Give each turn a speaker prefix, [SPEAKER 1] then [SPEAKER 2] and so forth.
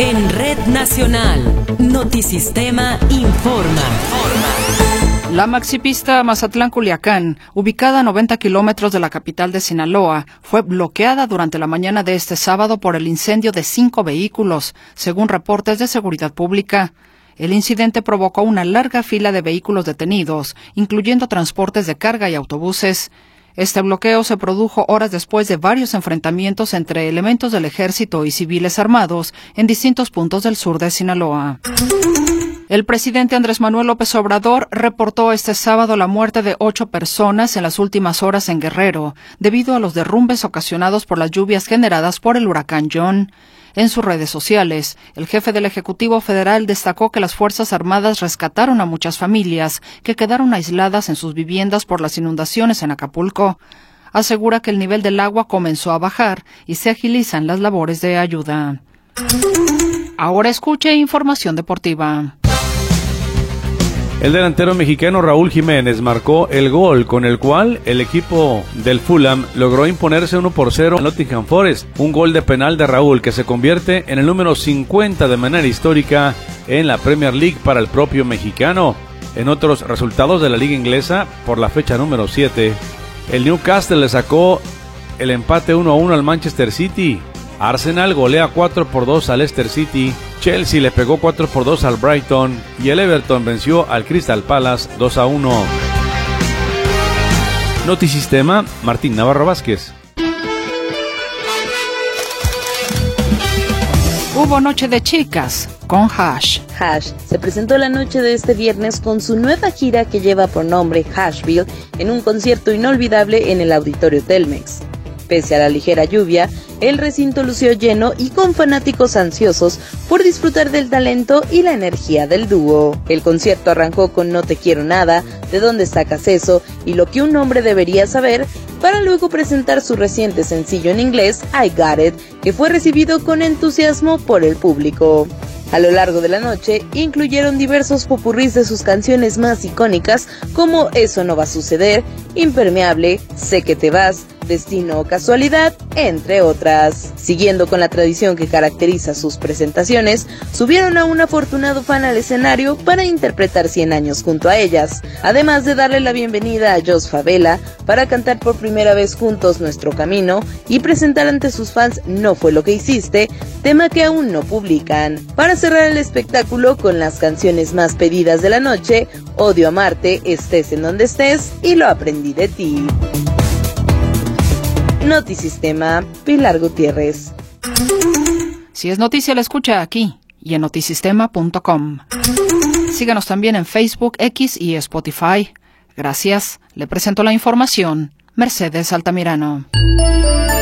[SPEAKER 1] En Red Nacional, Notisistema informa.
[SPEAKER 2] La maxipista Mazatlán-Culiacán, ubicada a 90 kilómetros de la capital de Sinaloa, fue bloqueada durante la mañana de este sábado por el incendio de 5 vehículos, según reportes de seguridad pública. El incidente provocó una larga fila de vehículos detenidos, incluyendo transportes de carga y autobuses. Este bloqueo se produjo horas después de varios enfrentamientos entre elementos del ejército y civiles armados en distintos puntos del sur de Sinaloa. El presidente Andrés Manuel López Obrador reportó este sábado la muerte de 8 personas en las últimas horas en Guerrero, debido a los derrumbes ocasionados por las lluvias generadas por el huracán John. En sus redes sociales, el jefe del Ejecutivo Federal destacó que las Fuerzas Armadas rescataron a muchas familias que quedaron aisladas en sus viviendas por las inundaciones en Acapulco. Asegura que el nivel del agua comenzó a bajar y se agilizan las labores de ayuda. Ahora escuche información deportiva.
[SPEAKER 3] El delantero mexicano Raúl Jiménez marcó el gol con el cual el equipo del Fulham logró imponerse 1-0 al Nottingham Forest. Un gol de penal de Raúl que se convierte en el número 50 de manera histórica en la Premier League para el propio mexicano. En otros resultados de la liga inglesa, por la fecha número 7, el Newcastle le sacó el empate 1-1 al Manchester City. Arsenal golea 4-2 al Leicester City, Chelsea le pegó 4-2 al Brighton y el Everton venció al Crystal Palace 2-1. Notisistema, Martín Navarro Vázquez.
[SPEAKER 2] Hubo Noche de Chicas con Hash.
[SPEAKER 4] Hash se presentó la noche de este viernes con su nueva gira que lleva por nombre Hashville en un concierto inolvidable en el Auditorio Telmex. Pese a la ligera lluvia, el recinto lució lleno y con fanáticos ansiosos por disfrutar del talento y la energía del dúo. El concierto arrancó con No te quiero nada, De dónde sacas eso y Lo que un hombre debería saber, para luego presentar su reciente sencillo en inglés, I Got It, que fue recibido con entusiasmo por el público. A lo largo de la noche, incluyeron diversos popurrís de sus canciones más icónicas como Eso no va a suceder, Impermeable, Sé que te vas, Destino o casualidad, entre otras. Siguiendo con la tradición que caracteriza sus presentaciones, subieron a un afortunado fan al escenario para interpretar 100 años junto a ellas, además de darle la bienvenida a Jos Favela para cantar por primera vez juntos Nuestro Camino y presentar ante sus fans No fue lo que hiciste, tema que aún no publican. Para cerrar el espectáculo con las canciones más pedidas de la noche, Odio amarte, Estés en donde estés y Lo aprendí de ti. Notisistema, Pilar Gutiérrez.
[SPEAKER 2] Si es noticia, la escucha aquí y en notisistema.com. Síganos también en Facebook, X y Spotify. Gracias. Le presento la información. Mercedes Altamirano.